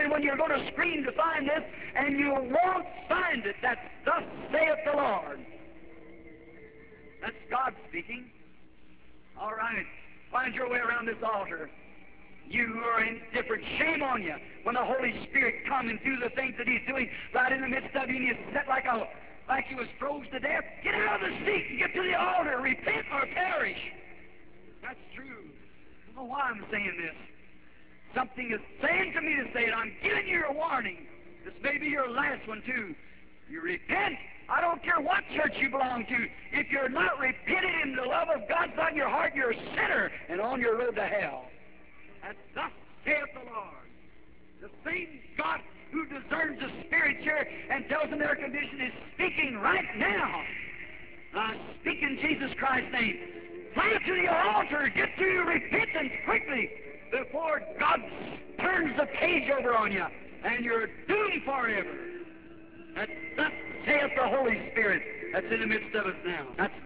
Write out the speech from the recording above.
me when you're going to scream to find this, and you won't find it. That's thus saith the Lord. That's God speaking. All right. Find your way around this altar. You who are indifferent, shame on you when the Holy Spirit comes and do the things that He's doing right in the midst of you, and you sit like you was froze to death. Get out of the seat and get to the altar. Repent or perish. That's true. I don't know why I'm saying this. Something is saying to me to say it. I'm giving you a warning. This may be your last one, too. You repent. I don't care what church you belong to. If you're not repented in the love of God's not in your heart, you're a sinner and on your road to hell. And thus saith the Lord. The same God who discerns the spirits here and tells them their condition is speaking right now. I speak in Jesus Christ's name. Fly to the altar. Get to your repentance quickly before God turns the page over on you and you're doomed forever. Thus saith the Holy Spirit that's in the midst of us now. That's